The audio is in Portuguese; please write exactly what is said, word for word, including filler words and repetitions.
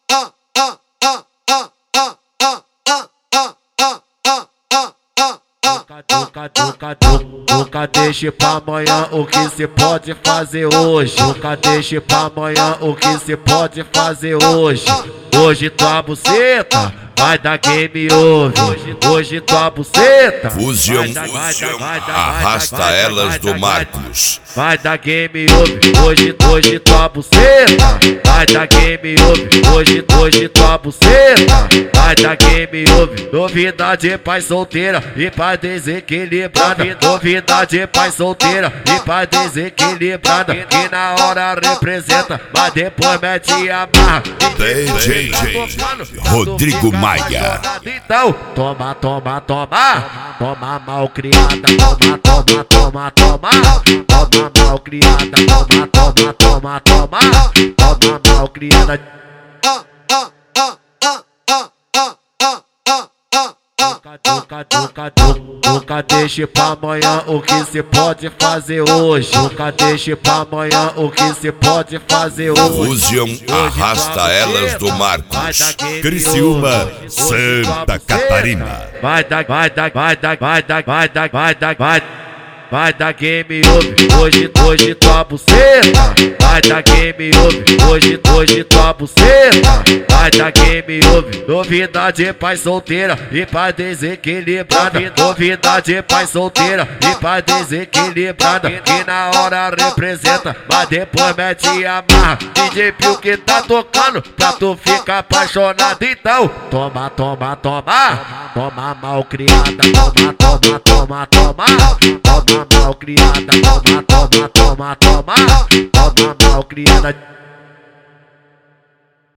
Nunca, nunca, nunca deixe pra amanhã o que se pode fazer hoje. Nunca deixe pra amanhã o que se pode fazer hoje. Hoje tua buceta vai dar game over. Hoje tua buceta Fusion, arrasta elas do Marcos. Vai dar game over. Hoje, hoje tua buceta vai dar game over. Hoje, hoje tua buceta vai dar game over. Novidade pai solteira e pra desequilibrada. Novidade pai solteira e pra desequilibrada. Que na hora representa, mas depois mete a barra. D J Rodrigo Maia. Então, toma, toma, toma. Toma mal criada, toma, toma, toma, toma. Toma mal criada, toma, toma, toma, toma. Toma mal criada. Nunca, nunca, nunca, nunca deixe pra amanhã o que se pode fazer hoje. Nunca deixe pra amanhã o que se pode fazer hoje. Fusion, arrasta elas do Marcos. Criciúma, Santa Catarina. Vai dar, vai dar, vai dar, vai dar, vai dar, vai dar, vai vai dar game over. Hoje, hoje tua buceta vai dar game over. Hoje, hoje tua buceta vai dar game over. Novidade pai solteira e pra desequilibrada. Novidade pai solteira e pra desequilibrada. Que na hora representa, mas depois mete a marra. D J Pio que tá tocando pra tu ficar apaixonado. Então, toma, toma, toma. Toma mal criada, toma, toma, toma, toma. Toma mal criada, toma, toma, toma, toma. Toma mal criada.